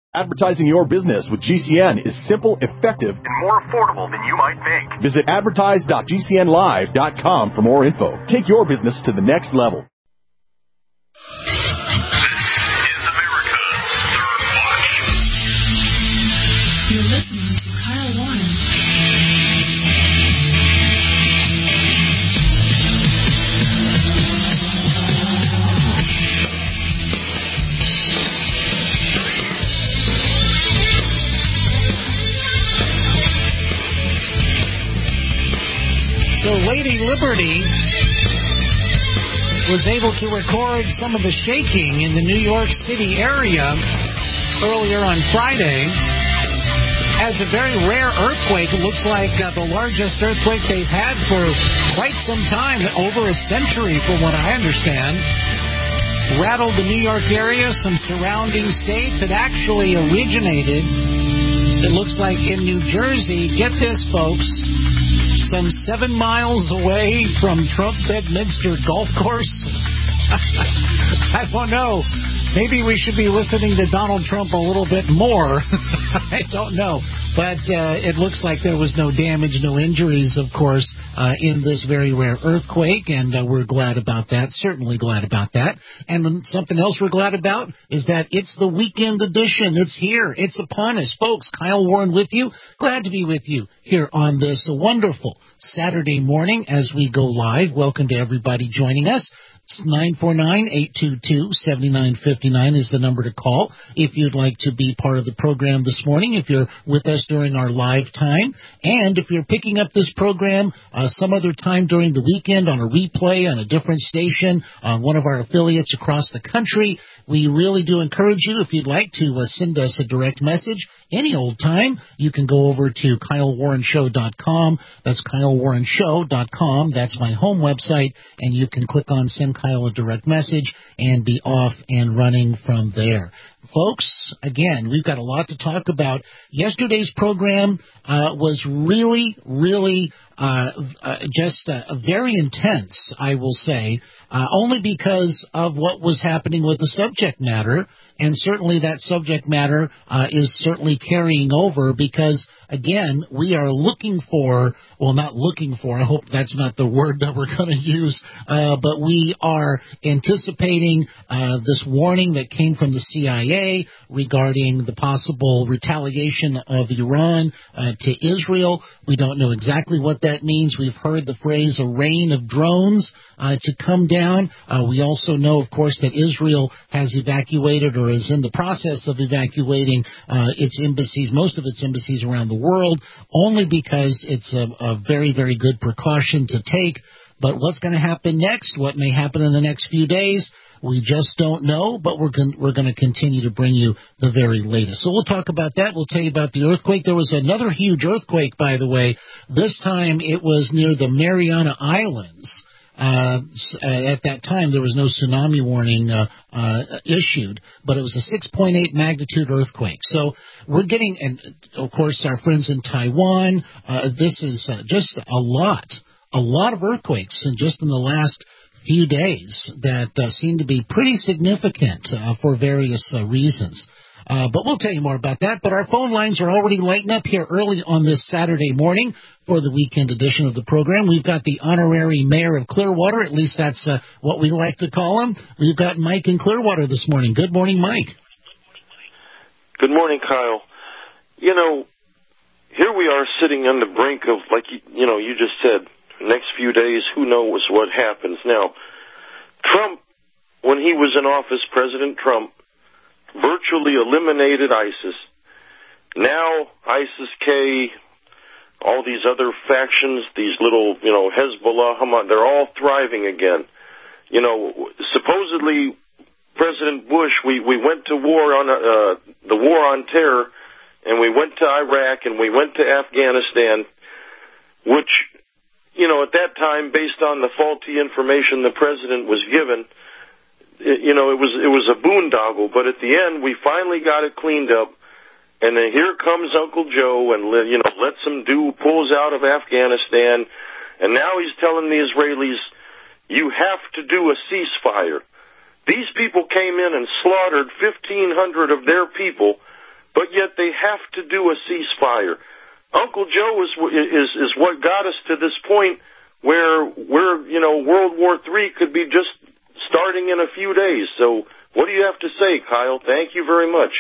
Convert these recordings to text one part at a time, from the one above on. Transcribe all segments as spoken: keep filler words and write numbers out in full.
Advertising your business with G C N is simple, effective, and more affordable than you might think. Visit advertise dot g c n live dot com for more info. Take your business to the next level. This is America's Third Watch. You're listening to Kyle Warren. So Lady Liberty was able to record some of the shaking in the New York City area earlier on Friday. Has a very rare earthquake. It looks like uh, the largest earthquake they've had for quite some time, over a century from what I understand. Rattled the New York area, some surrounding states. It actually originated, it looks like, in New Jersey. Get this, folks. Some seven miles away from Trump Bedminster Golf Course. I don't know. Maybe we should be listening to Donald Trump a little bit more. I don't know. But uh, it looks like there was no damage, no injuries, of course, uh, in this very rare earthquake, and uh, we're glad about that, certainly glad about that. And something else we're glad about is that it's the weekend edition. It's here. It's upon us. Folks, Kyle Warren with you. Glad to be with you here on this wonderful Saturday morning as we go live. Welcome to everybody joining us. nine four nine, eight two two, seven nine five nine is the number to call if you'd like to be part of the program this morning, if you're with us during our live time. And if you're picking up this program uh, some other time during the weekend on a replay on a different station, on one of our affiliates across the country, we really do encourage you, if you'd like to uh, send us a direct message any old time, you can go over to Kyle Warren Show dot com. That's Kyle Warren Show dot com. That's my home website, and you can click on Send Kyle a Direct Message and be off and running from there. Folks, again, we've got a lot to talk about. Yesterday's program uh, was really, really uh, uh, just uh, very intense, I will say, uh, only because of what was happening with the subject matter. And certainly that subject matter uh, is certainly carrying over because, again, we are looking for, well, not looking for, I hope that's not the word that we're going to use, uh, but we are anticipating uh, this warning that came from the C I A regarding the possible retaliation of Iran uh, to Israel. We don't know exactly what that means. We've heard the phrase a rain of drones uh, to come down. Uh, we also know, of course, that Israel has evacuated or is in the process of evacuating uh, its embassies, most of its embassies around the world, only because it's a, a very, very good precaution to take. But what's going to happen next, what may happen in the next few days, we just don't know, but we're going we're going to continue to bring you the very latest. So we'll talk about that. We'll tell you about the earthquake. There was another huge earthquake, by the way. This time it was near the Mariana Islands. Uh, at that time, there was no tsunami warning uh, uh, issued, but it was a six point eight magnitude earthquake. So we're getting, and of course, our friends in Taiwan, uh, this is uh, just a lot, a lot of earthquakes in just in the last few days that uh, seem to be pretty significant uh, for various uh, reasons. Uh, but we'll tell you more about that. But our phone lines are already lighting up here early on this Saturday morning for the weekend edition of the program. We've got the honorary mayor of Clearwater. At least that's uh, what we like to call him. We've got Mike in Clearwater this morning. Good morning, Mike. Good morning, Kyle. You know, here we are sitting on the brink of, like you, you know, you just said, next few days, who knows what happens. Now, Trump, when he was in office, President Trump, virtually eliminated ISIS. Now, ISIS-K, all these other factions, these little, you know, Hezbollah, Hamas, they're all thriving again. You know, supposedly, President Bush, we, we went to war on, uh, the war on terror, and we went to Iraq, and we went to Afghanistan, which, you know, at that time, based on the faulty information the president was given, you know, it was it was a boondoggle, but at the end, we finally got it cleaned up, and then here comes Uncle Joe and, you know, lets him do, pulls out of Afghanistan, and now he's telling the Israelis, you have to do a ceasefire. These people came in and slaughtered fifteen hundred of their people but yet they have to do a ceasefire. Uncle Joe is is is what got us to this point where where you know World War Three could be just starting in a few days. So what do you have to say, Kyle? Thank you very much.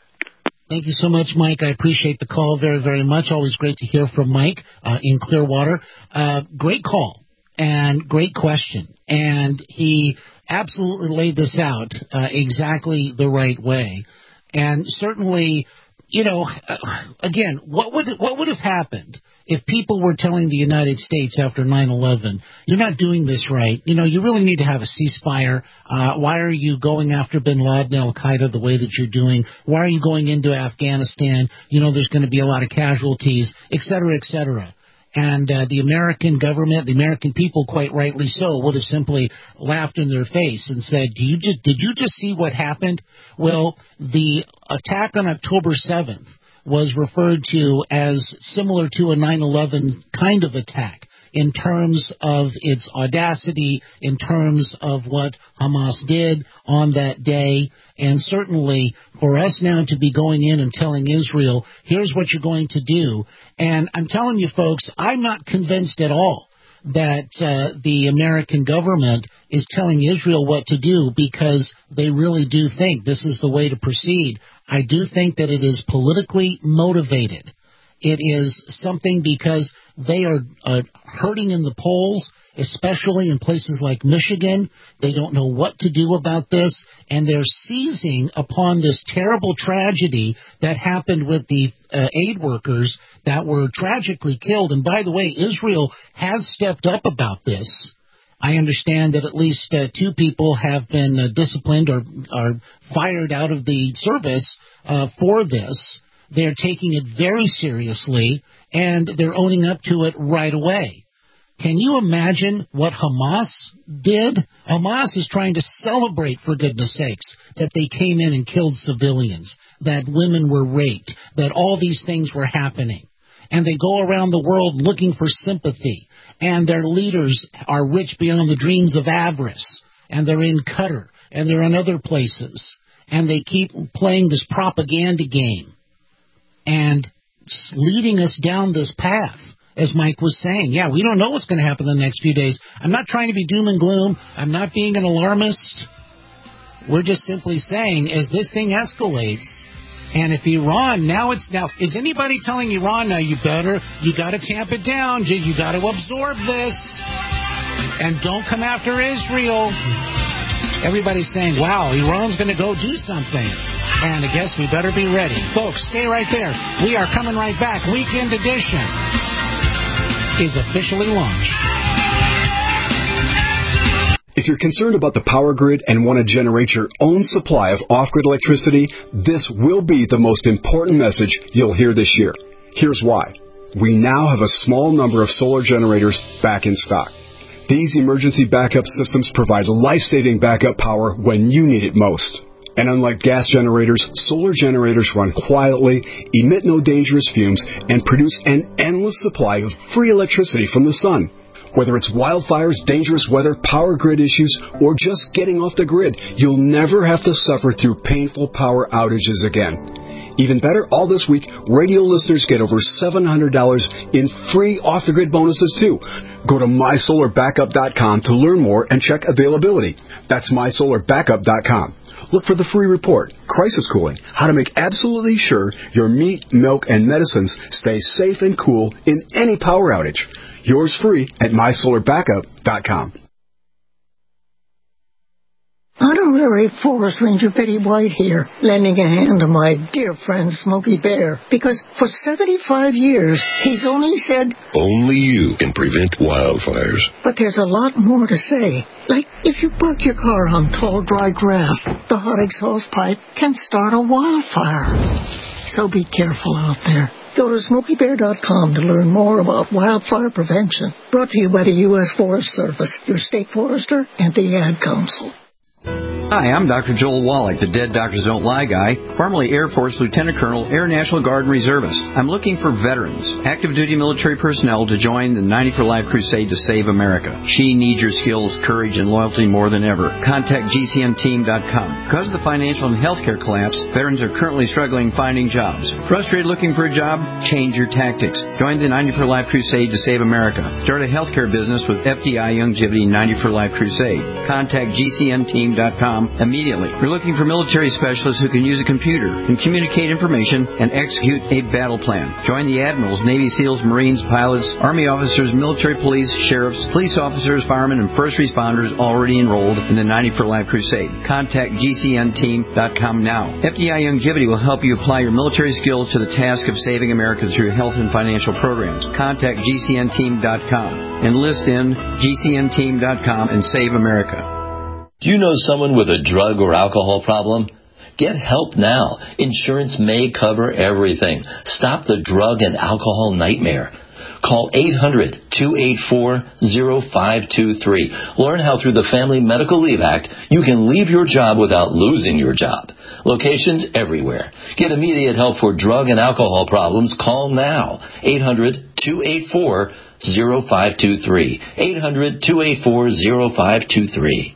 Thank you so much, Mike. I appreciate the call very, very much. Always great to hear from Mike uh, in Clearwater. Uh, great call and great question. And he absolutely laid this out uh, exactly the right way. And certainly, you know, uh, again, what would what would have happened if people were telling the United States after nine eleven, you're not doing this right, you know, you really need to have a ceasefire. Uh, why are you going after bin Laden and al-Qaeda the way that you're doing? Why are you going into Afghanistan? You know, there's going to be a lot of casualties, et cetera, et cetera. And uh, the American government, the American people, quite rightly so, would have simply laughed in their face and said, "Do you just, did you just see what happened?" Well, the attack on October seventh was referred to as similar to a nine eleven kind of attack in terms of its audacity, in terms of what Hamas did on that day. And certainly for us now to be going in and telling Israel, here's what you're going to do. And I'm telling you, folks, I'm not convinced at all that uh, the American government is telling Israel what to do, because they really do think this is the way to proceed. I do think that it is politically motivated. It is something because they are uh, hurting in the polls, especially in places like Michigan. They don't know what to do about this, and they're seizing upon this terrible tragedy that happened with the uh, aid workers that were tragically killed. And by the way, Israel has stepped up about this. I understand that at least uh, two people have been uh, disciplined or are fired out of the service uh, for this. They're taking it very seriously, and they're owning up to it right away. Can you imagine what Hamas did? Hamas is trying to celebrate, for goodness sakes, that they came in and killed civilians, that women were raped, that all these things were happening. And they go around the world looking for sympathy. And their leaders are rich beyond the dreams of avarice. And they're in Qatar. And they're in other places. And they keep playing this propaganda game. And leading us down this path, as Mike was saying. Yeah, we don't know what's going to happen in the next few days. I'm not trying to be doom and gloom. I'm not being an alarmist. We're just simply saying, as this thing escalates, and if Iran, now it's now, is anybody telling Iran, now you better, you got to tamp it down, you got to absorb this, and don't come after Israel. Everybody's saying, wow, Iran's going to go do something. And I guess we better be ready. Folks, stay right there. We are coming right back. Weekend edition is officially launched. If you're concerned about the power grid and want to generate your own supply of off-grid electricity, this will be the most important message you'll hear this year. Here's why. We now have a small number of solar generators back in stock. These emergency backup systems provide life-saving backup power when you need it most. And unlike gas generators, solar generators run quietly, emit no dangerous fumes, and produce an endless supply of free electricity from the sun. Whether it's wildfires, dangerous weather, power grid issues, or just getting off the grid, you'll never have to suffer through painful power outages again. Even better, all this week, radio listeners get over seven hundred dollars in free off-the-grid bonuses, too. Go to my solar backup dot com to learn more and check availability. That's my solar backup dot com. Look for the free report, Crisis Cooling, how to make absolutely sure your meat, milk, and medicines stay safe and cool in any power outage. Yours free at my solar backup dot com. Honorary Forest Ranger Betty White here, lending a hand to my dear friend Smokey Bear, because for seventy-five years, he's only said, only you can prevent wildfires. But there's a lot more to say. Like, if you park your car on tall, dry grass, the hot exhaust pipe can start a wildfire. So be careful out there. Go to Smokey Bear dot com to learn more about wildfire prevention. Brought to you by the U S Forest Service, your state forester, and the Ad Council. Hi, I'm Doctor Joel Wallach, the Dead Doctors Don't Lie guy, formerly Air Force Lieutenant Colonel, Air National Guard Reservist. I'm looking for veterans, active duty military personnel to join the ninety for Life crusade to save America. She needs your skills, courage, and loyalty more than ever. Contact G C N team dot com. Because of the financial and healthcare collapse, veterans are currently struggling finding jobs. Frustrated looking for a job? Change your tactics. Join the ninety for Life crusade to save America. Start a healthcare business with F D I Youngevity ninety for Life crusade. Contact G C N team dot com immediately. We're looking for military specialists who can use a computer and communicate information and execute a battle plan. Join the admirals, Navy SEALs, Marines, pilots, Army officers, military police, sheriffs, police officers, firemen, and first responders already enrolled in the ninety for Life crusade. Contact G C N team dot com now. F D I Youngevity will help you apply your military skills to the task of saving America through health and financial programs. Contact G C N team dot com. Enlist in G C N team dot com and save America. Do you know someone with a drug or alcohol problem? Get help now. Insurance may cover everything. Stop the drug and alcohol nightmare. Call eight hundred, two eight four, zero five two three. Learn how through the Family Medical Leave Act you can leave your job without losing your job. Locations everywhere. Get immediate help for drug and alcohol problems. Call now. eight hundred, two eight four, zero five two three. eight hundred, two eight four, zero five two three.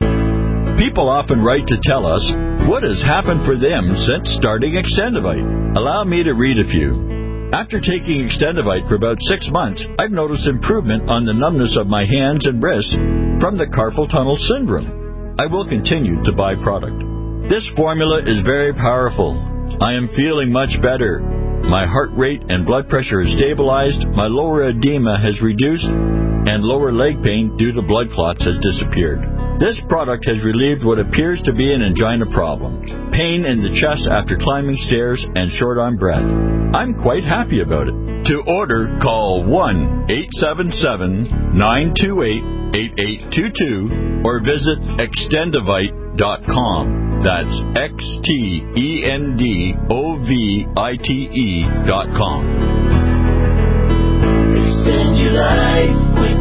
People often write to tell us what has happened for them since starting Extendivite. Allow me to read a few. After taking Extendivite for about six months, I've noticed improvement on the numbness of my hands and wrists from the carpal tunnel syndrome. I will continue to buy product. This formula is very powerful. I am feeling much better. My heart rate and blood pressure is stabilized, my lower edema has reduced, and lower leg pain due to blood clots has disappeared. This product has relieved what appears to be an angina problem, pain in the chest after climbing stairs, and short on breath. I'm quite happy about it. To order, call one eight seven seven, nine two eight, eight eight two two or visit extendivite dot com. That's X T E N D O V I T E dot com. Extend your life with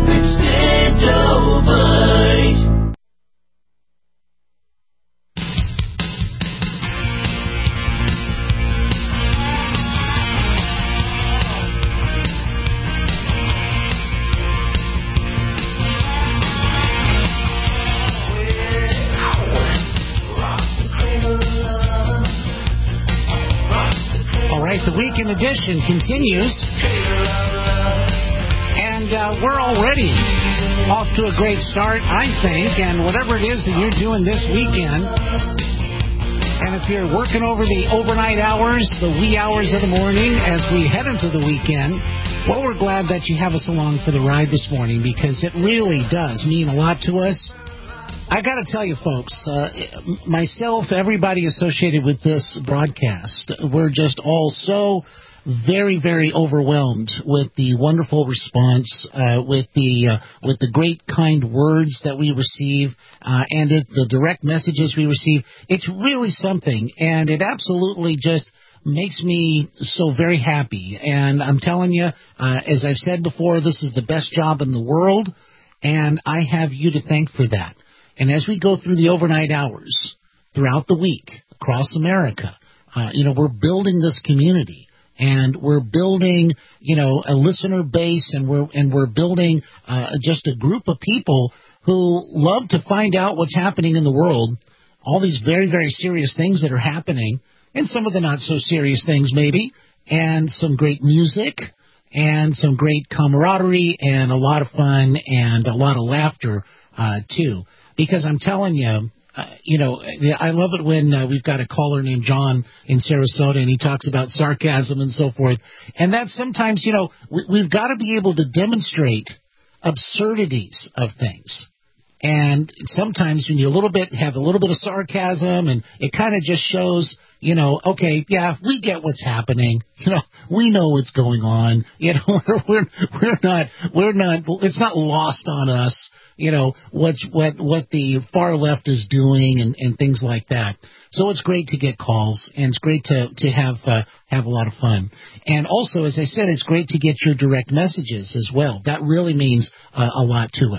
Extendivite. The Weekend Edition continues, and uh, we're already off to a great start, I think, and whatever it is that you're doing this weekend, and if you're working over the overnight hours, the wee hours of the morning as we head into the weekend, well, we're glad that you have us along for the ride this morning, because it really does mean a lot to us. I got to tell you, folks, uh, myself, everybody associated with this broadcast, we're just all so very, very overwhelmed with the wonderful response, uh, with the uh, with the great kind words that we receive, uh, and it, the direct messages we receive. It's really something, and it absolutely just makes me so very happy. And I'm telling you, uh, as I've said before, this is the best job in the world, and I have you to thank for that. And as we go through the overnight hours throughout the week across America, uh, you know, we're building this community, and we're building, you know, a listener base, and we're and we're building uh, just a group of people who love to find out what's happening in the world, all these very, very serious things that are happening, and some of the not so serious things maybe, and some great music, and some great camaraderie, and a lot of fun, and a lot of laughter, uh, too. Because I'm telling you, uh, you know, I love it when uh, we've got a caller named John in Sarasota, and he talks about sarcasm and so forth. And that's sometimes, you know, we, we've got to be able to demonstrate absurdities of things. And sometimes when you a little bit have a little bit of sarcasm, and it kind of just shows, you know, okay, yeah, we get what's happening. You know, we know what's going on. You know, we're we're not we're not. It's not lost on us. You know, what's what what the far left is doing, and, and things like that. So it's great to get calls, and it's great to to have uh, have a lot of fun. And also, as I said, it's great to get your direct messages as well. That really means uh, a lot to us.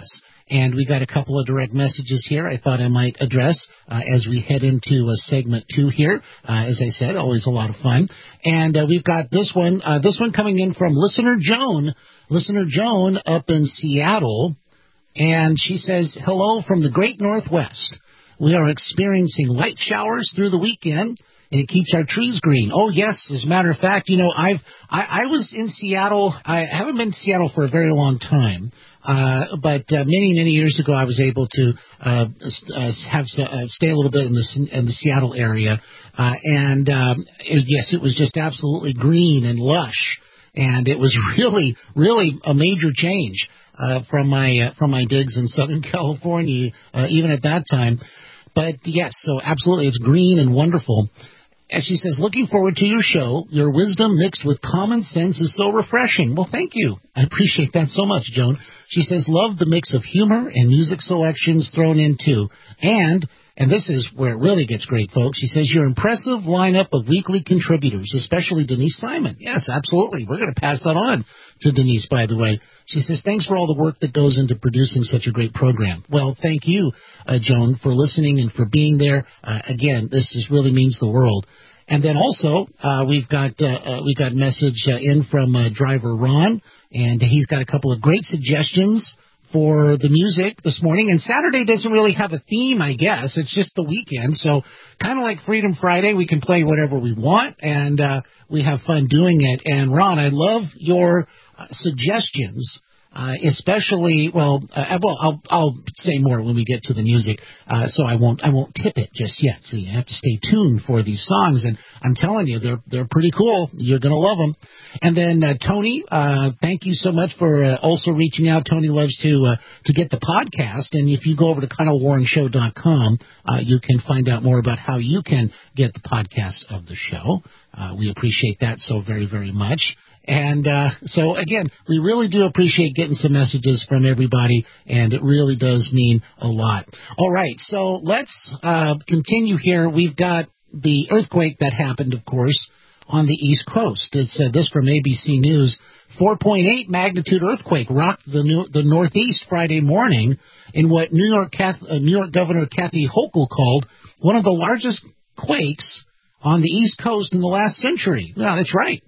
And we got a couple of direct messages here I thought I might address uh, as we head into uh, segment two here. Uh, as I said, always a lot of fun. And uh, we've got this one, uh, this one coming in from Listener Joan. Listener Joan up in Seattle. And she says, hello from the great Northwest. We are experiencing light showers through the weekend, and it keeps our trees green. Oh, yes, as a matter of fact, you know, I've, I, I was in Seattle. I haven't been to Seattle for a very long time. Uh, but uh, many, many years ago, I was able to uh, uh, have uh, stay a little bit in the in the Seattle area, uh, and um, it, yes, it was just absolutely green and lush, and it was really, really a major change uh, from my uh, from my digs in Southern California, uh, even at that time. But yes, so absolutely, it's green and wonderful. And she says, looking forward to your show. Your wisdom mixed with common sense is so refreshing. Well, thank you. I appreciate that so much, Joan. She says, love the mix of humor and music selections thrown in, too. And, and this is where it really gets great, folks. She says, your impressive lineup of weekly contributors, especially Denise Simon. Yes, absolutely. We're going to pass that on to Denise, by the way. She says, thanks for all the work that goes into producing such a great program. Well, thank you, uh, Joan, for listening and for being there. Uh, again, this just really means the world. And then also, uh, we've got uh, uh, we got a message uh, in from uh, driver Ron, and he's got a couple of great suggestions for the music this morning. And Saturday doesn't really have a theme, I guess. It's just the weekend. So kind of like Freedom Friday, we can play whatever we want, and uh, we have fun doing it. And Ron, I love your uh, suggestions. Uh, especially, well, uh, well, I'll I'll say more when we get to the music, uh, so I won't I won't tip it just yet. So you have to stay tuned for these songs, and I'm telling you, they're they're pretty cool. You're gonna love them. And then uh, Tony, uh, thank you so much for uh, also reaching out. Tony loves to uh, to get the podcast, and if you go over to Kyle Warren Show dot com, uh, you can find out more about how you can get the podcast of the show. Uh, we appreciate that so very very much. And uh, so, again, we really do appreciate getting some messages from everybody, and it really does mean a lot. All right, so let's uh, continue here. We've got the earthquake that happened, of course, on the East Coast. It's uh, this from A B C News. four point eight magnitude earthquake rocked the, new, the Northeast Friday morning in what New York, Cath- uh, New York Governor Kathy Hochul called one of the largest quakes on the East Coast in the last century. Yeah, that's right.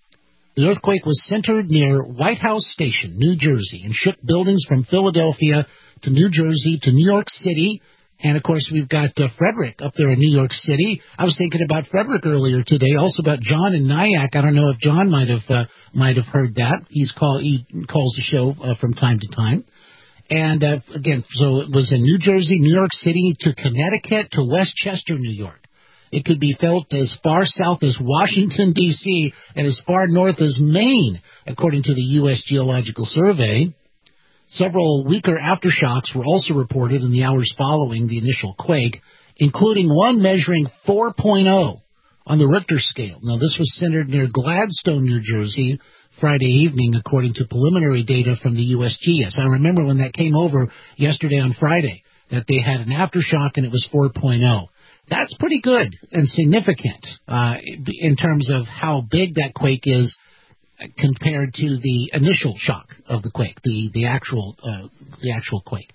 The earthquake was centered near White House Station, New Jersey, and shook buildings from Philadelphia to New Jersey to New York City. And, of course, we've got uh, Frederick up there in New York City. I was thinking about Frederick earlier today, also about John in Nyack. I don't know if John might have uh, might have heard that. He's call, he calls the show uh, from time to time. And, uh, again, so it was in New Jersey, New York City, to Connecticut, to Westchester, New York. It could be felt as far south as Washington, D C, and as far north as Maine, according to the U S Geological Survey. Several weaker aftershocks were also reported in the hours following the initial quake, including one measuring four point oh on the Richter scale. Now, this was centered near Gladstone, New Jersey, Friday evening, according to preliminary data from the U S G S. I remember when that came over yesterday on Friday, that they had an aftershock and it was four point oh. That's pretty good and significant uh, in terms of how big that quake is compared to the initial shock of the quake, the the actual uh, the actual quake.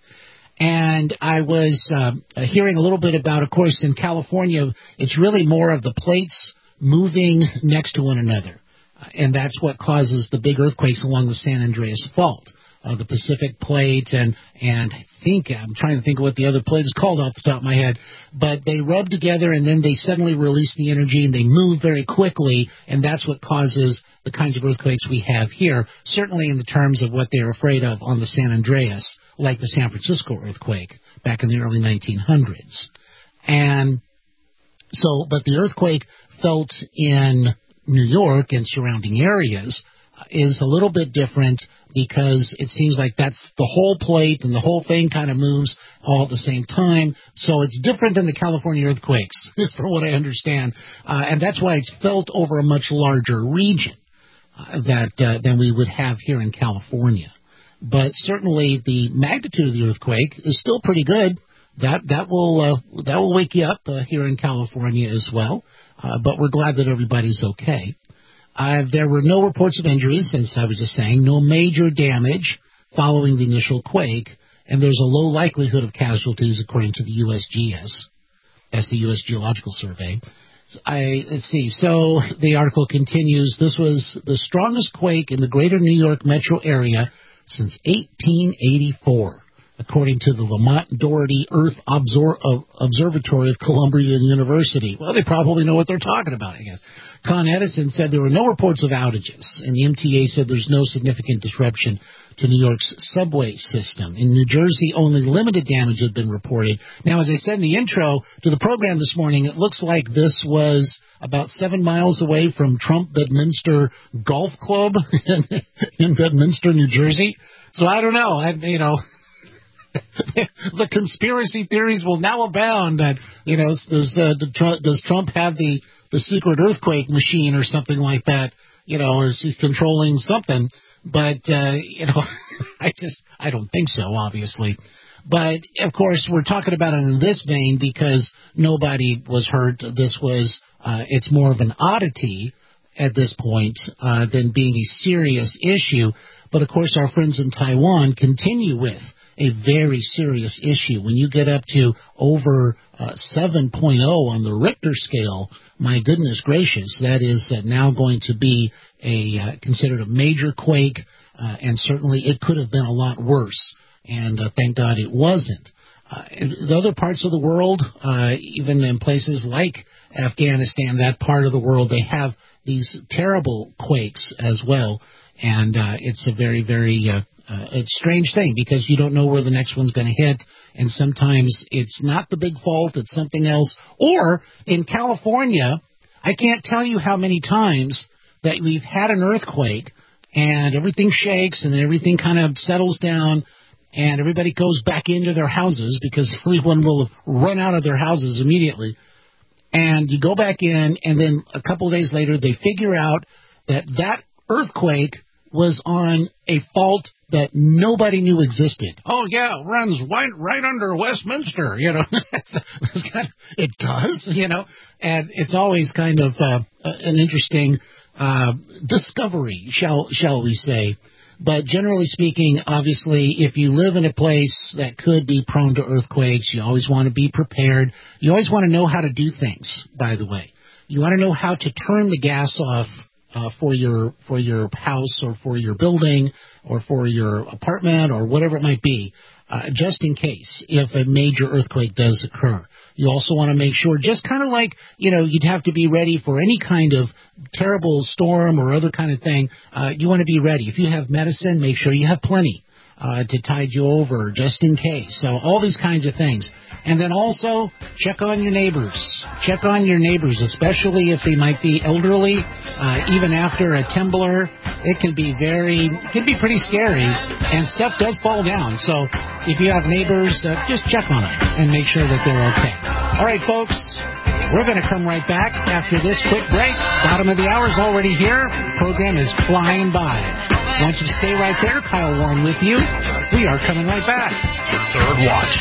And I was uh, hearing a little bit about, of course, in California, it's really more of the plates moving next to one another, and that's what causes the big earthquakes along the San Andreas Fault. Uh, the Pacific Plate, and and I think, I'm trying to think of what the other plate is called off the top of my head, but they rub together and then they suddenly release the energy and they move very quickly, and that's what causes the kinds of earthquakes we have here, certainly in the terms of what they're afraid of on the San Andreas, like the San Francisco earthquake back in the early nineteen hundreds. And so, but the earthquake felt in New York and surrounding areas is a little bit different, because it seems like that's the whole plate and the whole thing kind of moves all at the same time. So it's different than the California earthquakes, is from what I understand. Uh, and that's why it's felt over a much larger region uh, that uh, than we would have here in California. But certainly the magnitude of the earthquake is still pretty good. That that will uh, that will wake you up uh, here in California as well. Uh, but we're glad that everybody's okay. Uh, there were no reports of injuries, as I was just saying, no major damage following the initial quake, and there's a low likelihood of casualties according to the U S G S. That's the U S Geological Survey. I, let's see. So the article continues. This was the strongest quake in the greater New York metro area since eighteen eighty-four, according to the Lamont Doherty Earth Obsor- Observatory of Columbia University. Well, they probably know what they're talking about, I guess. Con Edison said there were no reports of outages, and the M T A said there's no significant disruption to New York's subway system. In New Jersey, only limited damage had been reported. Now, as I said in the intro to the program this morning, it looks like this was about seven miles away from Trump Bedminster Golf Club in, in Bedminster, New Jersey. So I don't know. I, you know, the conspiracy theories will now abound that, you know, does, uh, does Trump have the, the secret earthquake machine or something like that, you know, or is he controlling something? But, uh, you know, I just, I don't think so, obviously. But, of course, we're talking about it in this vein because nobody was hurt. This was, uh, it's more of an oddity at this point uh, than being a serious issue. But, of course, our friends in Taiwan continue with a very serious issue. When you get up to over uh, seven point oh on the Richter scale, my goodness gracious, that is uh, now going to be a uh, considered a major quake, uh, and certainly it could have been a lot worse. And uh, thank God it wasn't. Uh, the other parts of the world, uh, even in places like Afghanistan, that part of the world, they have these terrible quakes as well. And uh, it's a very, very uh, uh, it's a strange thing because you don't know where the next one's going to hit. And sometimes it's not the big fault, it's something else. Or in California, I can't tell you how many times that we've had an earthquake and everything shakes and everything kind of settles down and everybody goes back into their houses because everyone will have run out of their houses immediately. And you go back in, and then a couple of days later, they figure out that that earthquake was on a fault that nobody knew existed. Oh, yeah, runs right, right under Westminster, you know. It's kind of, it does, you know. And it's always kind of uh, an interesting uh, discovery, shall shall we say. But generally speaking, obviously, if you live in a place that could be prone to earthquakes, you always want to be prepared. You always want to know how to do things, by the way. You want to know how to turn the gas off uh, for your for your house or for your building or for your apartment or whatever it might be, uh, just in case if a major earthquake does occur. You also want to make sure, just kind of like, you know, you'd have to be ready for any kind of terrible storm or other kind of thing. Uh, you want to be ready. If you have medicine, make sure you have plenty uh, to tide you over just in case. So all these kinds of things. And then also check on your neighbors. Check on your neighbors, especially if they might be elderly. Uh, even after a temblor, it can be very, it can be pretty scary, and stuff does fall down. So if you have neighbors, uh, just check on them and make sure that they're okay. All right, folks, we're going to come right back after this quick break. Bottom of the hour is already here. Program is flying by. I want you to stay right there. Kyle Warren with you. We are coming right back. Your third watch.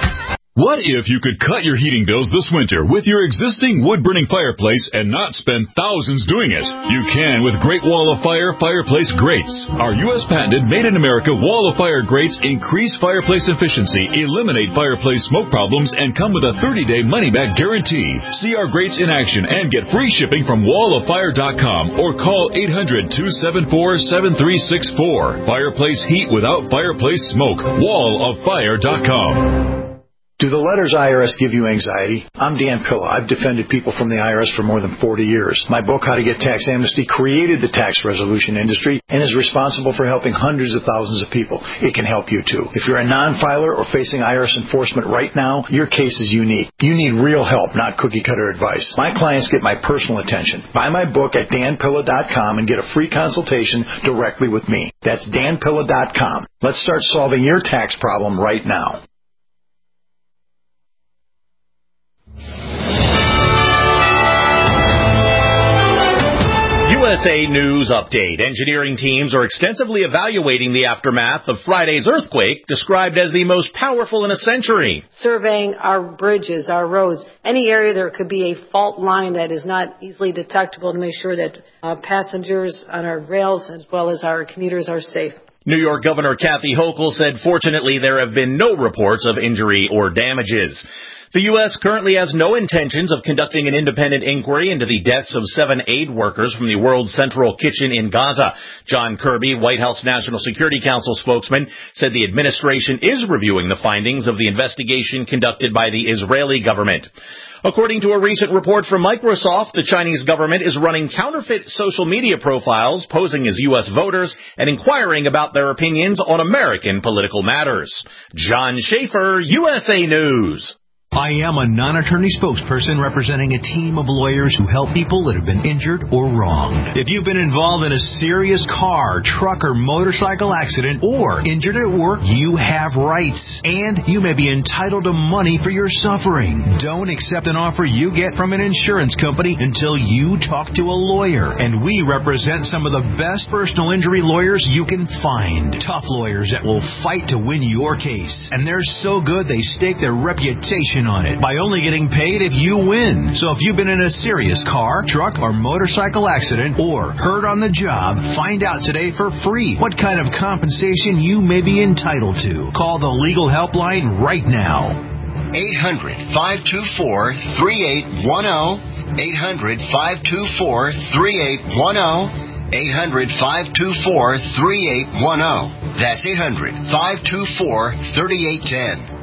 What if you could cut your heating bills this winter with your existing wood-burning fireplace and not spend thousands doing it? You can with Great Wall of Fire Fireplace Grates. Our U S patented made-in-America Wall of Fire grates increase fireplace efficiency, eliminate fireplace smoke problems, and come with a thirty-day money-back guarantee. See our grates in action and get free shipping from wall of fire dot com or call eight hundred, two seven four, seven three six four. Fireplace heat without fireplace smoke. wall of fire dot com. Do the letters I R S give you anxiety? I'm Dan Pilla. I've defended people from the I R S for more than forty years. My book, How to Get Tax Amnesty, created the tax resolution industry and is responsible for helping hundreds of thousands of people. It can help you, too. If you're a non-filer or facing I R S enforcement right now, your case is unique. You need real help, not cookie-cutter advice. My clients get my personal attention. Buy my book at dan pilla dot com and get a free consultation directly with me. That's dan pilla dot com. Let's start solving your tax problem right now. U S A News Update. Engineering teams are extensively evaluating the aftermath of Friday's earthquake, described as the most powerful in a century. Surveying our bridges, our roads, any area there could be a fault line that is not easily detectable to make sure that uh, passengers on our rails as well as our commuters are safe. New York Governor Kathy Hochul said fortunately there have been no reports of injury or damages. The U S currently has no intentions of conducting an independent inquiry into the deaths of seven aid workers from the World Central Kitchen in Gaza. John Kirby, White House National Security Council spokesman, said the administration is reviewing the findings of the investigation conducted by the Israeli government. According to a recent report from Microsoft, the Chinese government is running counterfeit social media profiles posing as U S voters and inquiring about their opinions on American political matters. John Schaefer, U S A News. I am a non-attorney spokesperson representing a team of lawyers who help people that have been injured or wronged. If you've been involved in a serious car, truck, or motorcycle accident or injured at work, you have rights, and you may be entitled to money for your suffering. Don't accept an offer you get from an insurance company until you talk to a lawyer, and we represent some of the best personal injury lawyers you can find. Tough lawyers that will fight to win your case, and they're so good they stake their reputation on it by only getting paid if you win. So if you've been in a serious car, truck, or motorcycle accident or hurt on the job, find out today for free what kind of compensation you may be entitled to. Call the legal helpline right now. eight hundred, five two four, three eight one zero. eight hundred, five two four, three eight one zero. eight hundred, five two four, three eight one zero. That's eight hundred, five two four, three eight one zero.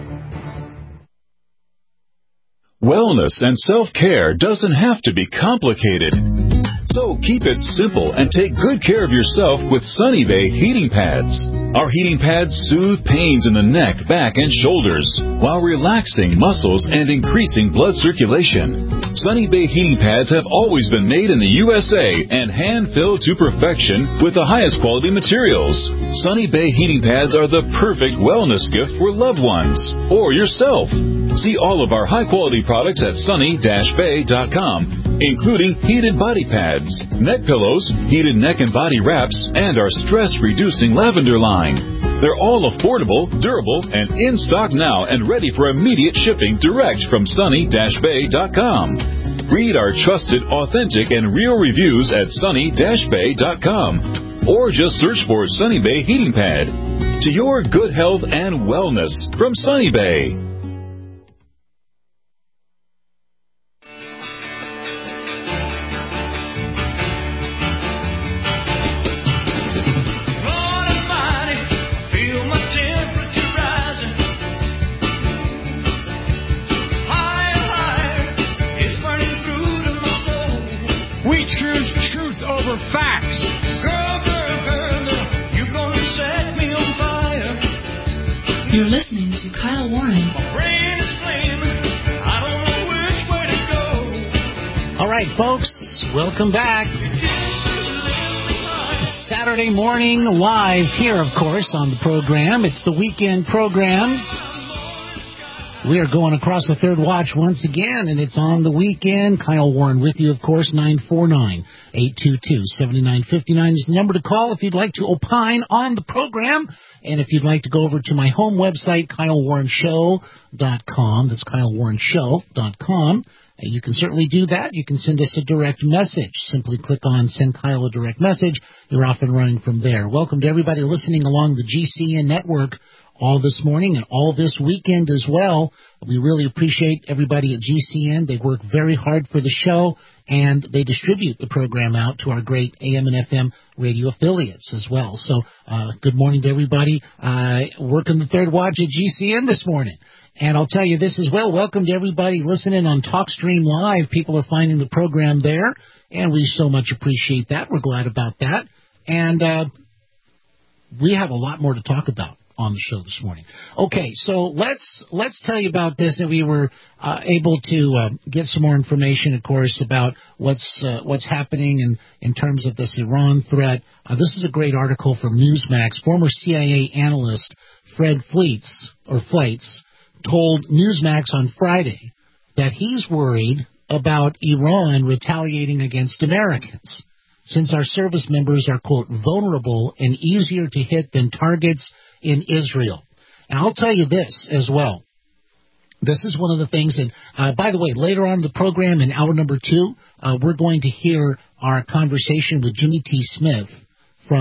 Wellness and self-care doesn't have to be complicated. So keep it simple and take good care of yourself with Sunny Bay heating pads. Our heating pads soothe pains in the neck, back, and shoulders while relaxing muscles and increasing blood circulation. Sunny Bay heating pads have always been made in the U S A and hand-filled to perfection with the highest quality materials. Sunny Bay heating pads are the perfect wellness gift for loved ones or yourself. See all of our high-quality products at sunny dash bay dot com, including heated body pads, neck pillows, heated neck and body wraps, and our stress-reducing lavender line. They're all affordable, durable, and in stock now and ready for immediate shipping direct from sunny dash bay dot com. Read our trusted, authentic, and real reviews at sunny dash bay dot com or just search for Sunny Bay Heating Pad. To your good health and wellness from Sunny Bay. Facts. Girl, girl, girl, girl, you're gonna set me on fire. You're listening to Kyle Warren. My brain is flaming. I don't know which way to go. All right, folks, welcome back. Saturday morning live here, of course, on the program. It's the weekend program. We are going across the third watch once again, and it's on the weekend. Kyle Warren with you, of course. Nine four nine, eight two two, seven nine five nine is the number to call if you'd like to opine on the program. And if you'd like to go over to my home website, kyle warren show dot com. That's kyle warren show dot com. You can certainly do that. You can send us a direct message. Simply click on Send Kyle a Direct Message. You're off and running from there. Welcome to everybody listening along the G C N network all this morning and all this weekend as well. We really appreciate everybody at G C N. They work very hard for the show, and they distribute the program out to our great A M and F M radio affiliates as well. So uh, good morning to everybody uh, working the third watch at G C N this morning. And I'll tell you this as well. Welcome to everybody listening on TalkStream Live. People are finding the program there, and we so much appreciate that. We're glad about that. And uh, we have a lot more to talk about on the show this morning. Okay, so let's let's tell you about this. That we were uh, able to uh, get some more information, of course, about what's uh, what's happening in, in terms of this Iran threat. Uh, this is a great article from Newsmax. Former C I A analyst Fred Fleets or Fleets told Newsmax on Friday that he's worried about Iran retaliating against Americans, since our service members are, quote, vulnerable and easier to hit than targets in Israel. And I'll tell you this as well. This is one of the things, and uh, by the way, later on in the program in hour number two, uh, we're going to hear our conversation with Jimmy T. Smith from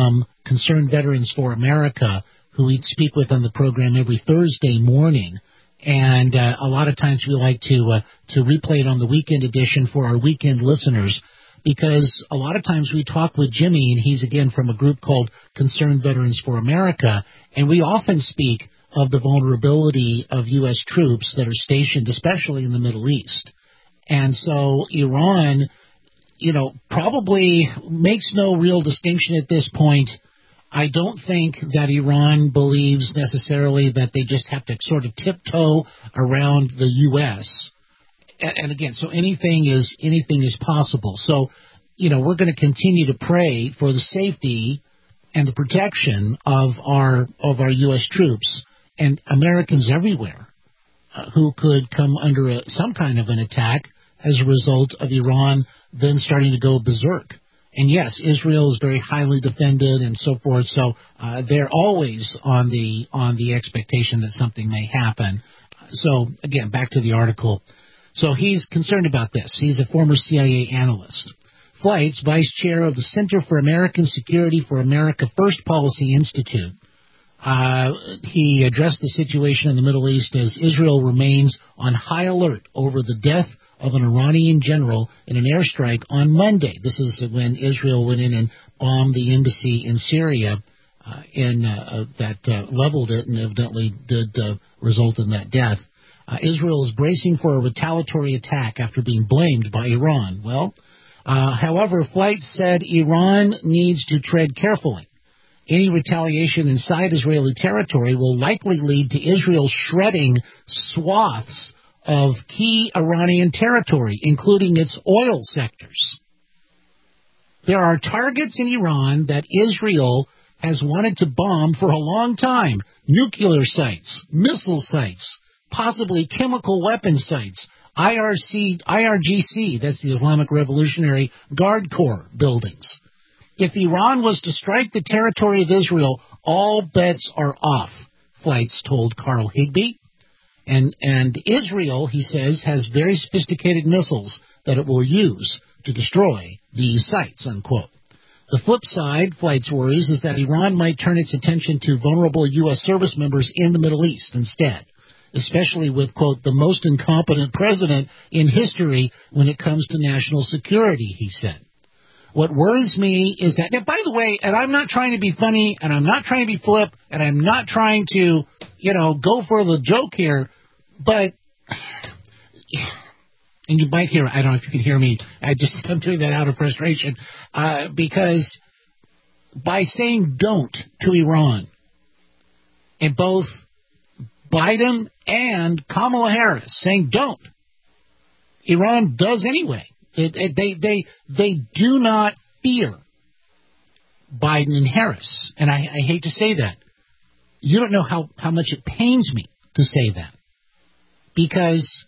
Concerned Veterans for America, who we speak with on the program every Thursday morning. And uh, a lot of times we like to uh, to replay it on the weekend edition for our weekend listeners, because a lot of times we talk with Jimmy, and he's, again, from a group called Concerned Veterans for America, and we often speak of the vulnerability of U S troops that are stationed, especially in the Middle East. And so Iran, you know, probably makes no real distinction at this point. I don't think that Iran believes necessarily that they just have to sort of tiptoe around the U S. And, and again, so anything is anything is possible. So, you know, we're going to continue to pray for the safety and the protection of our of our U S troops and Americans everywhere uh, who could come under a, some kind of an attack as a result of Iran then starting to go berserk. And yes, Israel is very highly defended and so forth, so uh, they're always on the on the expectation that something may happen. So, again, back to the article. So he's concerned about this. He's a former C I A analyst. Flights, vice chair of the Center for American Security for America First Policy Institute. Uh, he addressed the situation in the Middle East as Israel remains on high alert over the death of an Iranian general in an airstrike on Monday. This is when Israel went in and bombed the embassy in Syria uh, in, uh, that uh, leveled it and evidently did uh, result in that death. Uh, Israel is bracing for a retaliatory attack after being blamed by Iran. Well, uh, however, flights said Iran needs to tread carefully. Any retaliation inside Israeli territory will likely lead to Israel shredding swaths of key Iranian territory, including its oil sectors. There are targets in Iran that Israel has wanted to bomb for a long time. Nuclear sites, missile sites, possibly chemical weapon sites, I R C, I R G C, that's the Islamic Revolutionary Guard Corps buildings. If Iran was to strike the territory of Israel, all bets are off, Flights told Carl Higbee. And, and Israel, he says, has very sophisticated missiles that it will use to destroy these sites, unquote. The flip side, Flights worries, is that Iran might turn its attention to vulnerable U S service members in the Middle East instead, especially with, quote, the most incompetent president in history when it comes to national security, he said. What worries me is that, now, by the way, and I'm not trying to be funny, and I'm not trying to be flip, and I'm not trying to, you know, go for the joke here, but, and you might hear, I don't know if you can hear me, I just, I'm doing that out of frustration, uh, because by saying don't to Iran, and both Biden and Kamala Harris saying don't, Iran does anyway. It, it, they they they do not fear Biden and Harris, and I, I hate to say that. You don't know how, how much it pains me to say that, because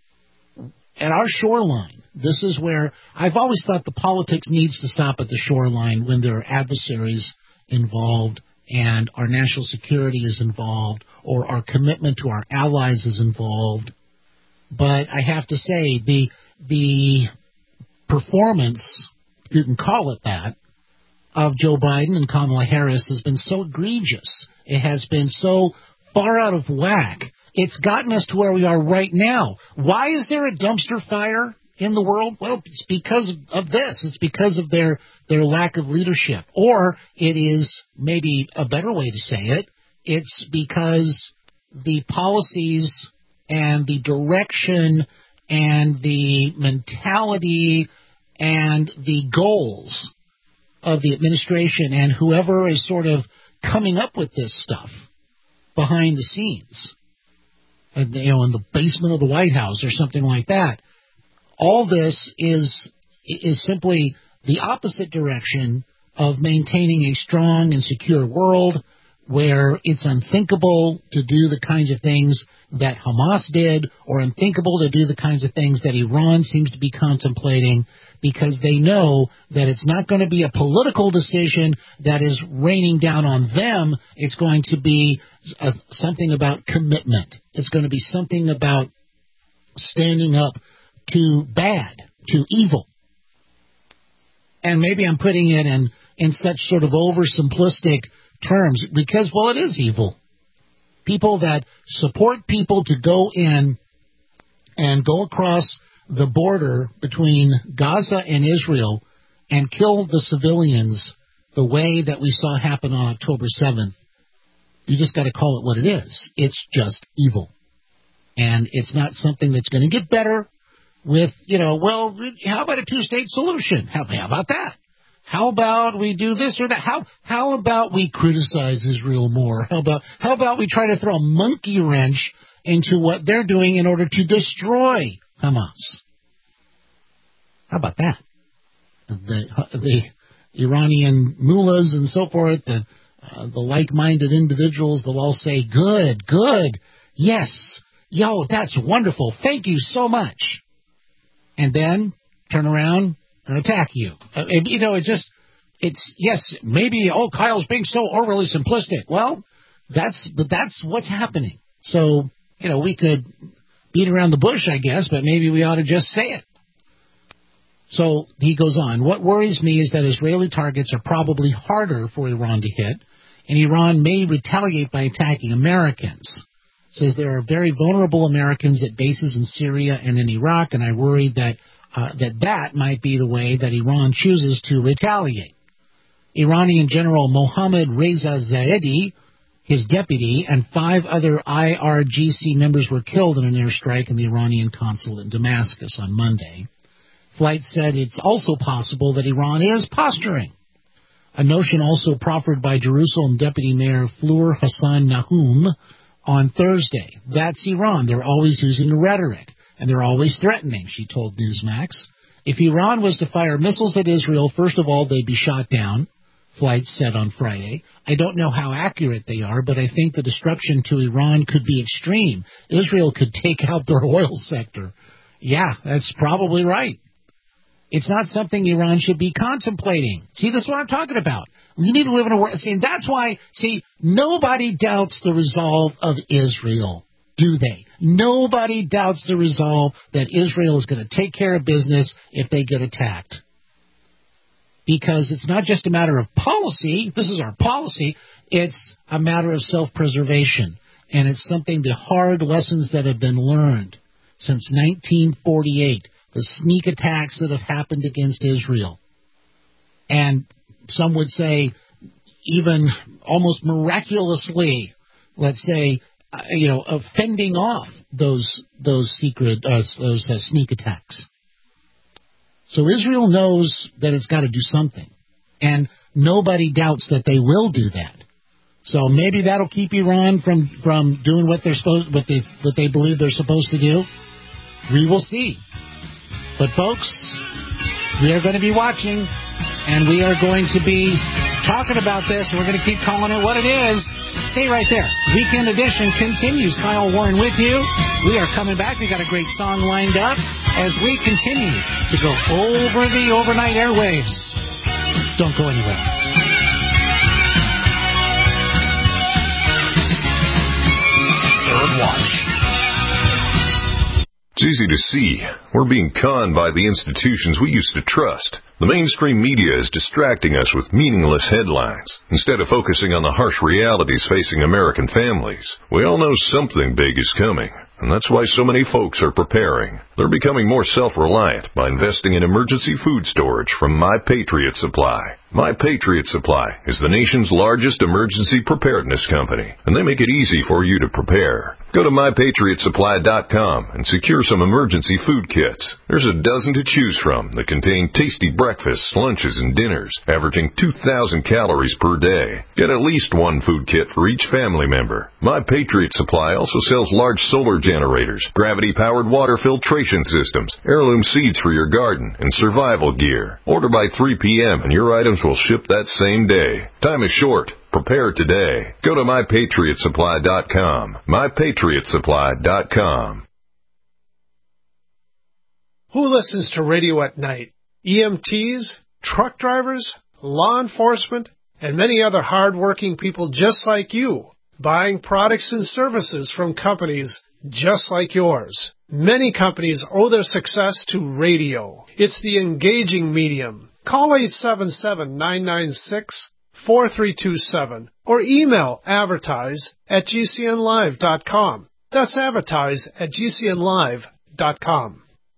at our shoreline, this is where I've always thought the politics needs to stop at the shoreline when there are adversaries involved and our national security is involved or our commitment to our allies is involved. But I have to say the the performance, if you can call it that, of Joe Biden and Kamala Harris has been so egregious. It has been so far out of whack. It's gotten us to where we are right now. Why is there a dumpster fire in the world? Well, it's because of this. It's because of their, their lack of leadership. Or it is maybe a better way to say it. It's because the policies and the direction and the mentality and the goals of the administration and whoever is sort of coming up with this stuff behind the scenes, and, you know, in the basement of the White House or something like that. All this is is simply the opposite direction of maintaining a strong and secure world, where it's unthinkable to do the kinds of things that Hamas did, or unthinkable to do the kinds of things that Iran seems to be contemplating, because they know that it's not going to be a political decision that is raining down on them. It's going to be a, something about commitment. It's going to be something about standing up to bad, to evil. And maybe I'm putting it in, in such sort of oversimplistic terms because, well, it is evil. People that support people to go in and go across the border between Gaza and Israel and kill the civilians the way that we saw happen on October seventh, you just got to call it what it is. It's just evil. And it's not something that's going to get better with, you know, well, how about a two-state solution? How, how about that? How about we do this or that? How how about we criticize Israel more? How about how about we try to throw a monkey wrench into what they're doing in order to destroy Hamas? How about that? The the Iranian mullahs and so forth, the uh, the like-minded individuals, they'll all say, "Good, good, yes, yo, that's wonderful. Thank you so much," and then turn around and attack you. Uh, and, you know, it just, it's, yes, maybe, oh, Kyle's being so overly simplistic. Well, that's, but that's what's happening. So, you know, we could beat around the bush, I guess, but maybe we ought to just say it. So he goes on. What worries me is that Israeli targets are probably harder for Iran to hit, and Iran may retaliate by attacking Americans. Says there are very vulnerable Americans at bases in Syria and in Iraq, and I worry that Uh, that that might be the way that Iran chooses to retaliate. Iranian General Mohammad Reza Zaidi, his deputy, and five other I R G C members were killed in an airstrike in the Iranian consulate in Damascus on Monday. Flight said it's also possible that Iran is posturing, a notion also proffered by Jerusalem Deputy Mayor Fleur Hassan Nahum on Thursday. That's Iran. They're always using rhetoric. And they're always threatening, she told Newsmax. If Iran was to fire missiles at Israel, first of all, they'd be shot down, Flight said on Friday. I don't know how accurate they are, but I think the destruction to Iran could be extreme. Israel could take out their oil sector. Yeah, that's probably right. It's not something Iran should be contemplating. See, this is what I'm talking about. We need to live in a world. See, and that's why, see, nobody doubts the resolve of Israel. Do they? Nobody doubts the resolve that Israel is going to take care of business if they get attacked. Because it's not just a matter of policy. This is our policy. It's a matter of self-preservation. And it's something, the hard lessons that have been learned since nineteen forty-eight, the sneak attacks that have happened against Israel. And some would say even almost miraculously, let's say, Uh, you know, of fending off those those secret uh, those uh, sneak attacks. So Israel knows that it's got to do something, and nobody doubts that they will do that. So maybe that'll keep Iran from, from doing what they're supposed what they what they believe they're supposed to do. We will see. But folks, we are going to be watching, and we are going to be talking about this. We're going to keep calling it what it is. Stay right there. Weekend Edition continues. Kyle Warren with you. We are coming back. We got a great song lined up as we continue to go over the overnight airwaves. Don't go anywhere. Third Watch. It's easy to see. We're being conned by the institutions we used to trust. The mainstream media is distracting us with meaningless headlines instead of focusing on the harsh realities facing American families. We all know something big is coming, and that's why so many folks are preparing. They're becoming more self-reliant by investing in emergency food storage from My Patriot Supply. My Patriot Supply is the nation's largest emergency preparedness company, and they make it easy for you to prepare. Go to my patriot supply dot com and secure some emergency food kits. There's a dozen to choose from that contain tasty breakfasts, lunches, and dinners, averaging two thousand calories per day. Get at least one food kit for each family member. My Patriot Supply also sells large solar generators, gravity-powered water filtration systems, heirloom seeds for your garden, and survival gear. Order by three p.m. and your items will ship that same day. Time is short. Prepare today. Go to my patriot supply dot com. my patriot supply dot com. Who listens to radio at night? E M Ts, truck drivers, law enforcement, and many other hard-working people just like you, buying products and services from companies just like yours. Many companies owe their success to radio. It's the engaging medium. Call eight seven seven, nine nine six, four three two seven or email advertise at g c n live dot com. That's advertise at g c n live dot com.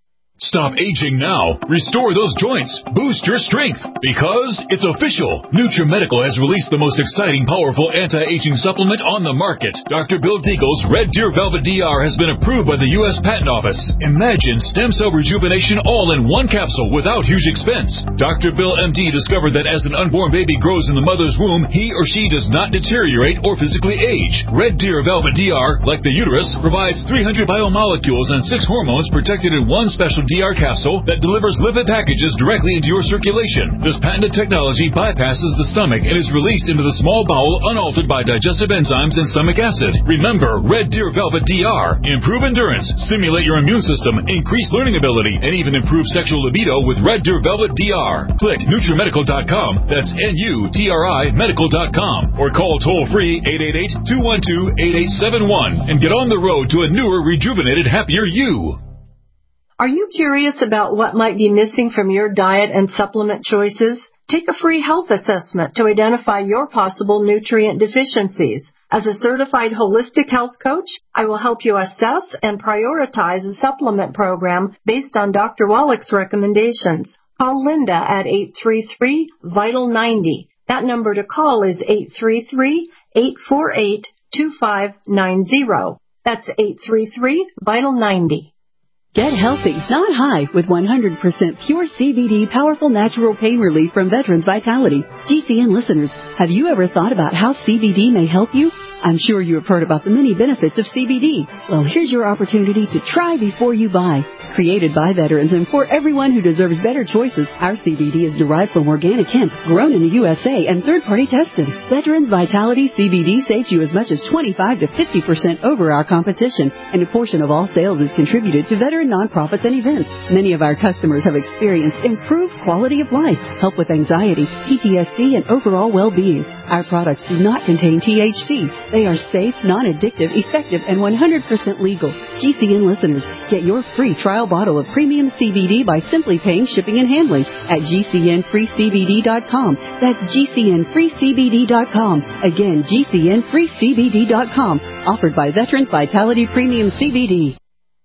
Stop aging now. Restore those joints. Boost your strength. Because it's official. NutriMedical has released the most exciting, powerful anti-aging supplement on the market. Doctor Bill Deagle's Red Deer Velvet D R has been approved by the U S Patent Office. Imagine stem cell rejuvenation all in one capsule without huge expense. Doctor Bill M D discovered that as an unborn baby grows in the mother's womb, he or she does not deteriorate or physically age. Red Deer Velvet D R, like the uterus, provides three hundred biomolecules and six hormones protected in one special D R capsule that delivers lipid packages directly into your circulation. This patented technology bypasses the stomach and is released into the small bowel unaltered by digestive enzymes and stomach acid. Remember, Red Deer Velvet D R. Improve endurance, stimulate your immune system, increase learning ability, and even improve sexual libido with Red Deer Velvet D R. Click NutriMedical dot com, that's N U T R I medical dot com, or call toll-free eight eight eight, two one two, eight eight seven one and get on the road to a newer, rejuvenated, happier you. Are you curious about what might be missing from your diet and supplement choices? Take a free health assessment to identify your possible nutrient deficiencies. As a certified holistic health coach, I will help you assess and prioritize a supplement program based on Doctor Wallach's recommendations. Call Linda at eight three three, vital ninety. That number to call is eight three three, eight four eight, two five nine zero. That's eight three three, vital ninety. Get healthy, not high, with one hundred percent pure C B D powerful natural pain relief from Veterans Vitality. G C N listeners, have you ever thought about how C B D may help you? I'm sure you have heard about the many benefits of C B D. Well, here's your opportunity to try before you buy. Created by veterans and for everyone who deserves better choices, our C B D is derived from organic hemp, grown in the U S A, and third-party tested. Veterans Vitality C B D saves you as much as twenty-five to fifty percent over our competition, and a portion of all sales is contributed to veteran nonprofits and events. Many of our customers have experienced improved quality of life, help with anxiety, P T S D, and overall well-being. Our products do not contain T H C. They are safe, non-addictive, effective, and one hundred percent legal. G C N listeners, get your free trial bottle of premium C B D by simply paying shipping and handling at G C N free C B D dot com. That's G C N free C B D dot com. Again, G C N free C B D dot com. Offered by Veterans Vitality Premium C B D.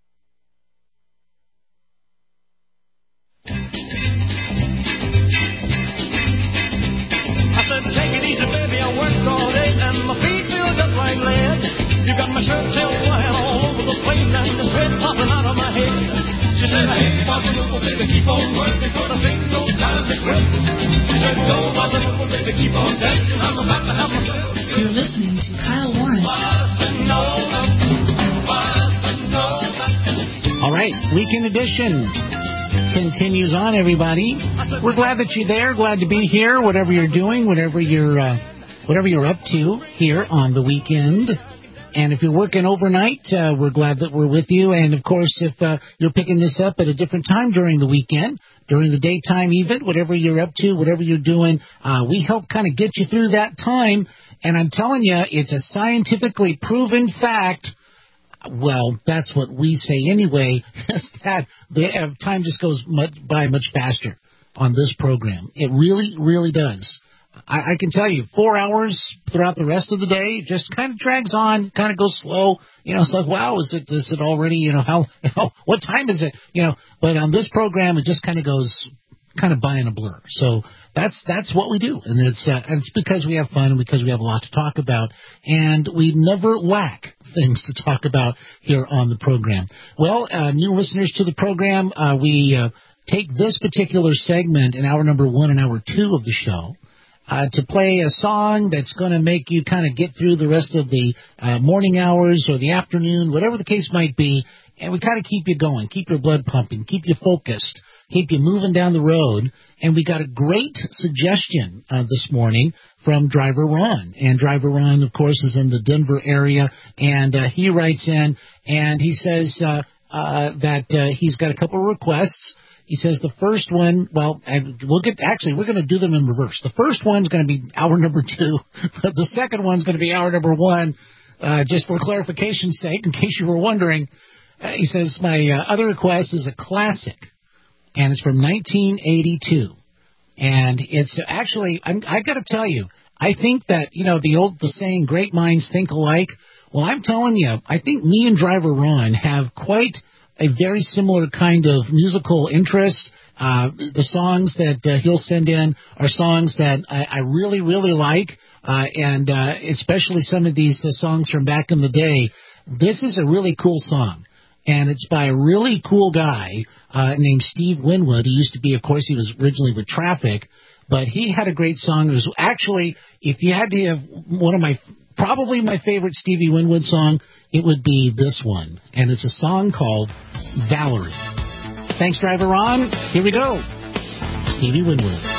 I said, take it easy, baby, I worked all day and my feet feel just like lead. You got my shirt tail flying all over the place and the sweat popping out of my head. She said, hey, bossa nova, baby, keep on working, for the ain't no time to quit. She said, go, bossa nova, baby, keep on dancing, I'm about to have myself. You're listening to Kyle Warren. Bossa nova, bossa nova. All right, weekend edition continues on, everybody. We're glad that you're there, glad to be here, whatever you're doing, whatever you're uh, whatever you're up to here on the weekend. And if you're working overnight, uh, we're glad that we're with you. And, of course, if uh, you're picking this up at a different time during the weekend, during the daytime even, whatever you're up to, whatever you're doing, uh, we help kind of get you through that time. And I'm telling you, it's a scientifically proven fact. Well, that's what we say anyway, is that the uh, time just goes much, by much faster on this program. It really, really does. I, I can tell you, four hours throughout the rest of the day just kind of drags on, kind of goes slow. You know, it's like, wow, is it is it already, you know, how, how what time is it? You know, but on this program, it just kind of goes kind of by in a blur. So that's that's what we do, and it's uh, and it's because we have fun and because we have a lot to talk about, and we never lack things to talk about here on the program. Well, uh, new listeners to the program, uh, we uh, take this particular segment in hour number one and hour two of the show uh, to play a song that's going to make you kind of get through the rest of the uh, morning hours or the afternoon, whatever the case might be, and we kind of keep you going, keep your blood pumping, keep you focused, keep you moving down the road. And we got a great suggestion uh, this morning from Driver Ron. And Driver Ron, of course, is in the Denver area. And uh, he writes in, and he says uh, uh, that uh, he's got a couple of requests. He says the first one, well, and we'll get, actually, we're going to do them in reverse. The first one's going to be hour number two. But the second one's going to be hour number one, uh, just for clarification's sake, in case you were wondering. Uh, he says, my uh, other request is a classic. And it's from nineteen eighty-two. And it's actually, I'm, I got to tell you, I think that, you know, the old the saying, great minds think alike. Well, I'm telling you, I think me and Driver Ron have quite a very similar kind of musical interest. Uh, the songs that uh, he'll send in are songs that I, I really, really like, uh, and uh, especially some of these uh, songs from back in the day. This is a really cool song, and it's by a really cool guy uh, named Steve Winwood. He used to be, of course, he was originally with Traffic, but he had a great song. It was actually, if you had to have one of my, probably my favorite Stevie Winwood song, it would be this one, and it's a song called Valerie. Thanks, Driver Ron. Here we go. Stevie Winwood.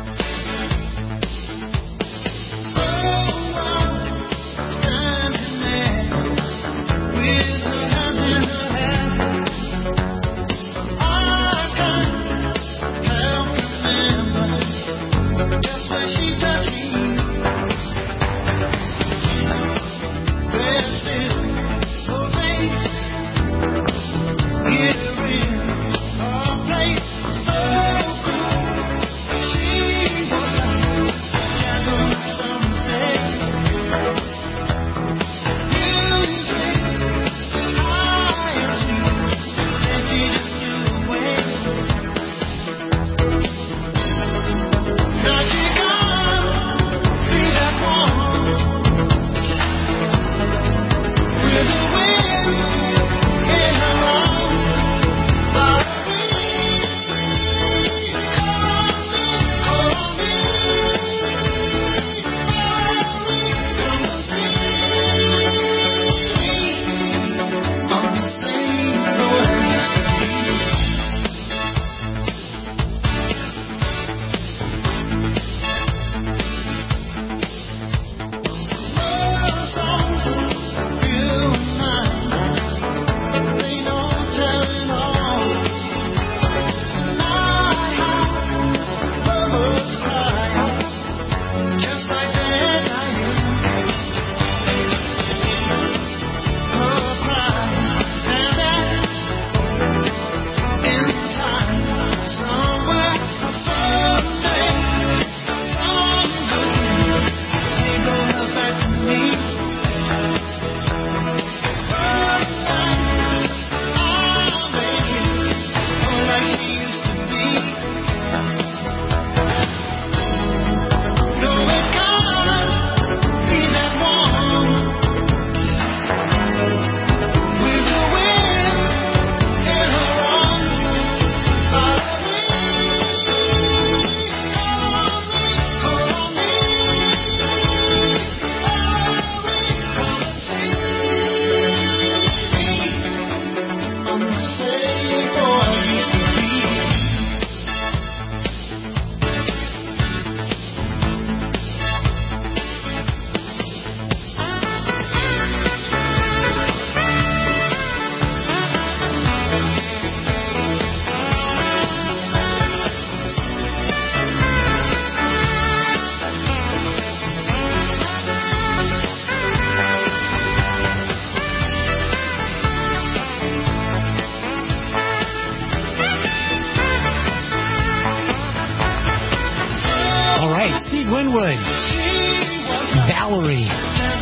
Valerie,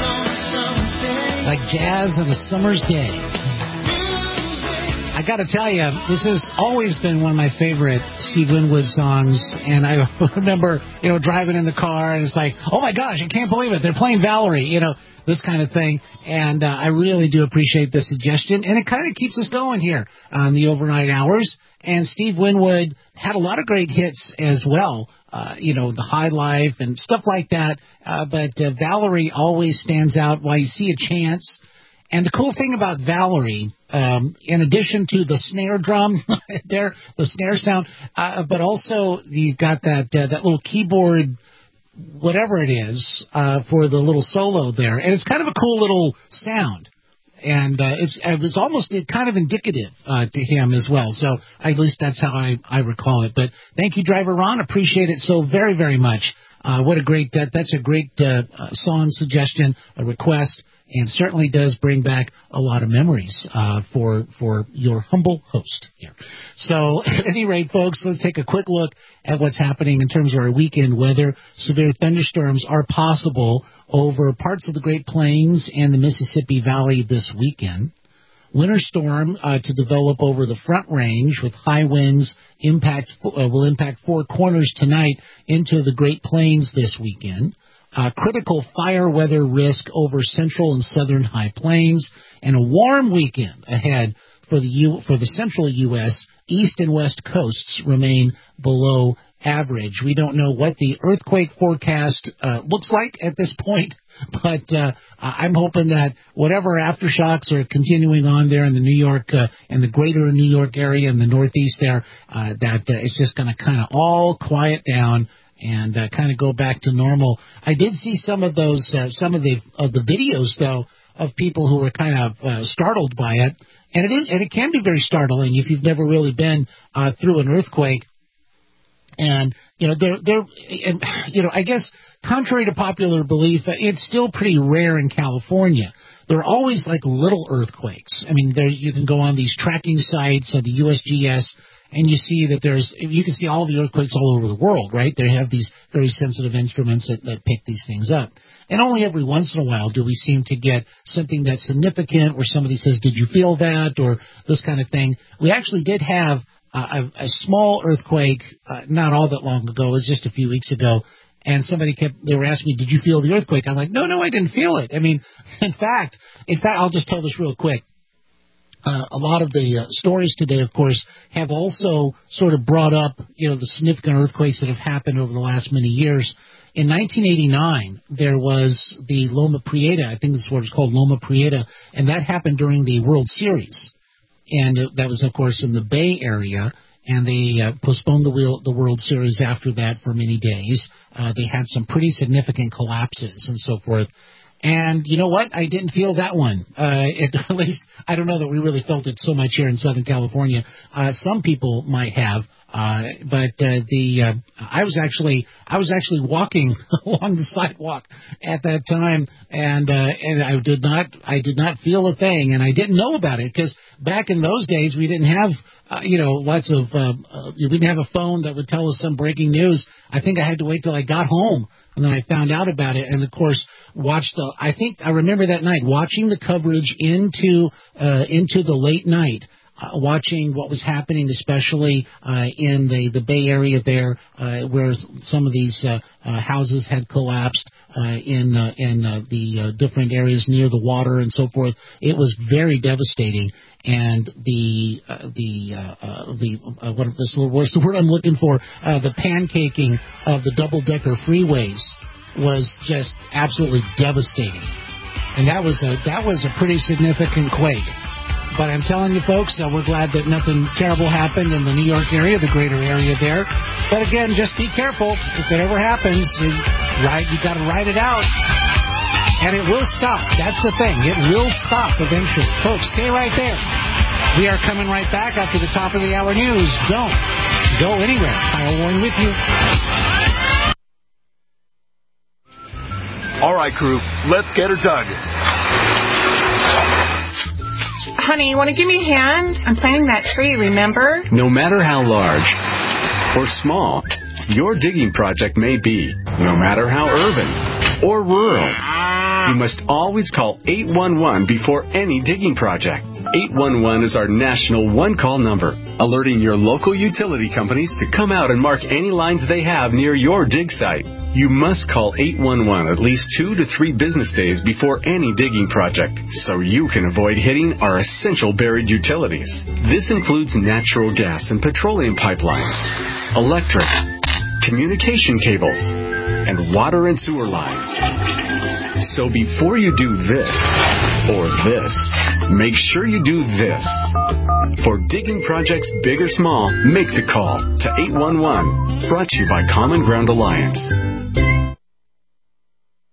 like jazz on a summer's day. I got to tell you, this has always been one of my favorite Steve Winwood songs, and I remember, you know, driving in the car, and it's like, oh my gosh, I can't believe it, they're playing Valerie, you know, this kind of thing, and uh, I really do appreciate the suggestion, and it kind of keeps us going here on the overnight hours, and Steve Winwood had a lot of great hits as well. Uh, you know, the High Life and stuff like that. Uh, but uh, Valerie always stands out. Why you see a chance. And the cool thing about Valerie, um, in addition to the snare drum there, the snare sound, uh, but also you've got that uh, that little keyboard, whatever it is, uh, for the little solo there. And it's kind of a cool little sound. And uh, it's, it was almost kind of indicative uh, to him as well. So at least that's how I, I recall it. But thank you, Driver Ron. Appreciate it so very, very much. Uh, what a great, that, that's a great uh, song suggestion, a request. and certainly does bring back a lot of memories uh, for for your humble host here. So at any rate, folks, let's take a quick look at what's happening in terms of our weekend weather. Severe thunderstorms are possible over parts of the Great Plains and the Mississippi Valley this weekend. Winter storm uh, to develop over the Front Range with high winds impact uh, will impact Four Corners tonight into the Great Plains this weekend. Uh, critical fire weather risk over central and southern high plains, and a warm weekend ahead for the U- for the central U S East and west coasts remain below average. We don't know what the earthquake forecast uh, looks like at this point, but uh, I'm hoping that whatever aftershocks are continuing on there in the New York uh, and the greater New York area and the Northeast there, uh, that uh, it's just going to kind of all quiet down and uh, kind of go back to normal. I did see some of those, uh, some of the of the videos though of people who were kind of uh, startled by it, and it is and it can be very startling if you've never really been uh, through an earthquake. And, you know, they're, they're, and, you know, I guess contrary to popular belief, it's still pretty rare in California. There are always like little earthquakes. I mean, there, you can go on these tracking sites of the U S G S and you see that there's, you can see all the earthquakes all over the world, right? They have these very sensitive instruments that, that pick these things up. And only every once in a while do we seem to get something that's significant where somebody says, did you feel that? Or this kind of thing. We actually did have Uh, a, a small earthquake uh, not all that long ago. It was just a few weeks ago, and somebody kept, they were asking me, did you feel the earthquake? I'm like, no, no, I didn't feel it. I mean, in fact, in fact, I'll just tell this real quick. Uh, a lot of the uh, stories today, of course, have also sort of brought up, you know, the significant earthquakes that have happened over the last many years. In nineteen eighty-nine, there was the Loma Prieta, I think this is what it's called, Loma Prieta, and that happened during the World Series. And it, that was, of course, in the Bay Area, and they uh, postponed the, wheel, the World Series after that for many days. Uh, they had some pretty significant collapses and so forth. And you know what? I didn't feel that one. Uh, it, at least, I don't know that we really felt it so much here in Southern California. Uh, some people might have. Uh, but uh, the uh, I was actually I was actually walking along the sidewalk at that time, and uh, and I did not I did not feel a thing, and I didn't know about it because back in those days we didn't have uh, you know lots of uh, uh, we didn't have a phone that would tell us some breaking news. I think I had to wait till I got home, and then I found out about it, and of course watched the I think I remember that night watching the coverage into uh, into the late night. Uh, watching what was happening, especially uh, in the, the Bay Area there, uh, where some of these uh, uh, houses had collapsed uh, in uh, in uh, the uh, different areas near the water and so forth. It was very devastating, and the uh, the uh, uh, the uh, what is the, what's the word I'm looking for? Uh, the pancaking of the double-decker freeways was just absolutely devastating, and that was a that was a pretty significant quake. But I'm telling you, folks, uh, we're glad that nothing terrible happened in the New York area, the greater area there. But again, just be careful. If it ever happens, you, right, you got to ride it out. And it will stop. That's the thing. It will stop eventually. Folks, stay right there. We are coming right back after the top of the hour news. Don't go anywhere. Kyle Warren with you. All right, crew. Let's get her dug. Honey, you want to give me a hand? I'm planting that tree, remember? No matter how large or small your digging project may be, no matter how urban or rural, you must always call eight one one before any digging project. eight one one is our national one-call number, alerting your local utility companies to come out and mark any lines they have near your dig site. You must call eight one one at least two to three business days before any digging project so you can avoid hitting our essential buried utilities. This includes natural gas and petroleum pipelines, electric, communication cables, and water and sewer lines. So before you do this or this, make sure you do this. For digging projects big or small, make the call to eight one one. Brought to you by Common Ground Alliance.